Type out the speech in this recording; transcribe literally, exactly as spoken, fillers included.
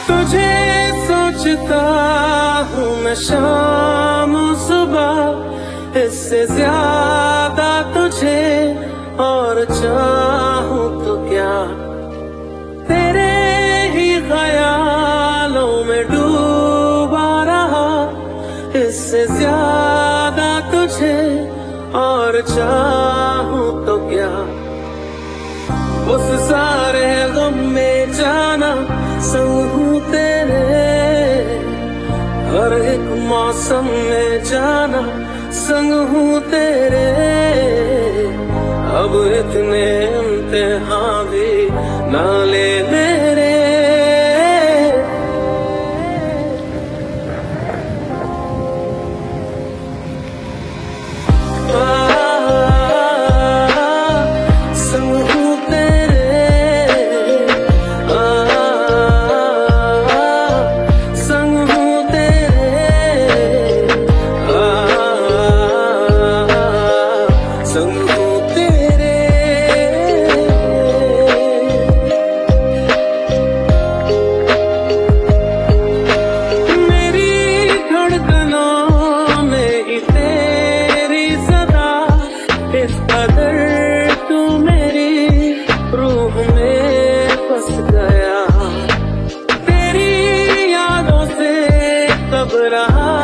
तुझे सोचता हूँ मैं शाम सुबह, इससे ज्यादा तुझे और चाहूँ तो क्या। तेरे ही ख्यालों में डूबा रहा, इससे ज्यादा तुझे और चाहूँ तो क्या। उस सारे गम में जाना संग हूँ तेरे, हर एक मौसम में जाना संग हूँ तेरे। अब इतने इम्तिहान भी ना ले मेरे। इस कदर तू मेरी रूह में बस गया, तेरी यादों से कब रहा